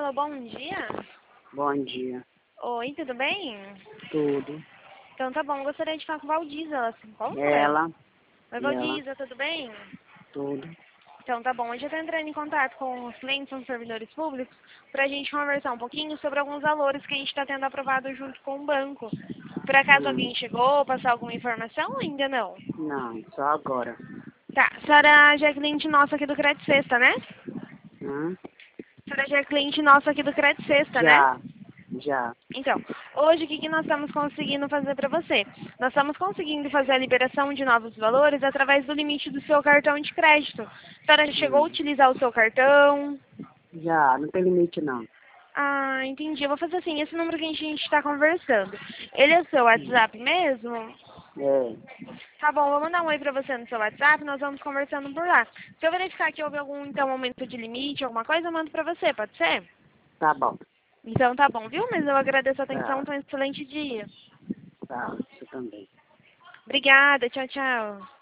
Alô, bom dia. Bom dia. Oi, tudo bem? Tudo. Então tá bom, gostaria de falar com Valdiza, ela se encontra? Ela? Oi, Ela? Valdiza, tudo bem? Tudo. Então tá bom, hoje eu tô entrando em contato com os clientes, com os servidores públicos, pra gente conversar um pouquinho sobre alguns valores que a gente tá tendo aprovado junto com o banco. Por acaso alguém chegou, passar alguma informação ou ainda não? Não, só agora. Tá, a senhora já é cliente nossa aqui do Crédito Sexta, né? Hã? A senhora já é cliente nossa aqui do Crédito Sexta, né? Já. Então, hoje o que nós estamos conseguindo fazer para você? Nós estamos conseguindo fazer a liberação de novos valores através do limite do seu cartão de crédito. A senhora chegou a utilizar o seu cartão? Já, não tem limite não. Ah, entendi. Eu vou fazer assim, esse número que a gente está conversando, ele é o seu WhatsApp mesmo? É, Tá bom, vou mandar um oi para você no seu WhatsApp, nós vamos conversando por lá. Se eu verificar que houve algum, então, aumento de limite, alguma coisa, eu mando para você, pode ser? tá bom. Então tá bom, viu? Mas eu agradeço a atenção, Tá, tenha um excelente dia. tá, você também. Obrigada, tchau, tchau.